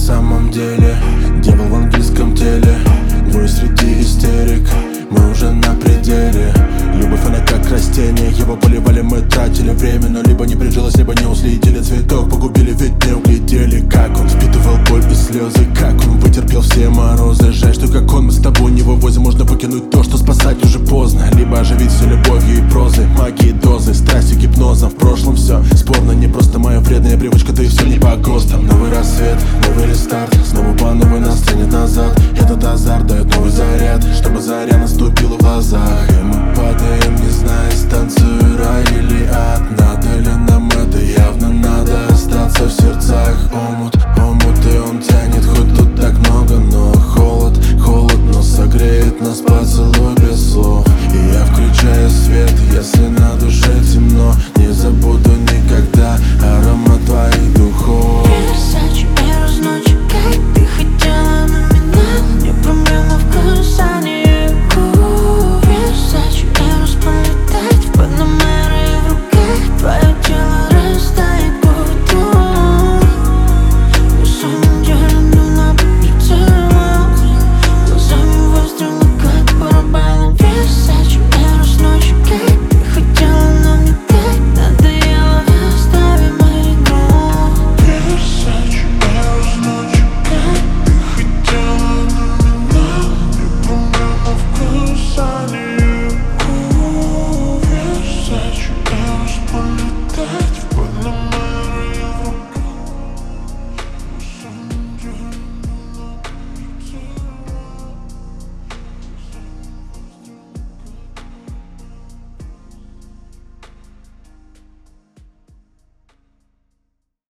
самом деле дьявол в английском теле. Мы среди истерик, мы уже на пределе. Любовь она как растение, его поливали, мы тратили время. Но либо не прижилось, либо не уследили. Цветок погубили, ведь не углядели. Как он впитывал боль и слезы, как он вытерпел все морозы. Жаль, что как он мы с тобой не вывозим. Можно выкинуть то,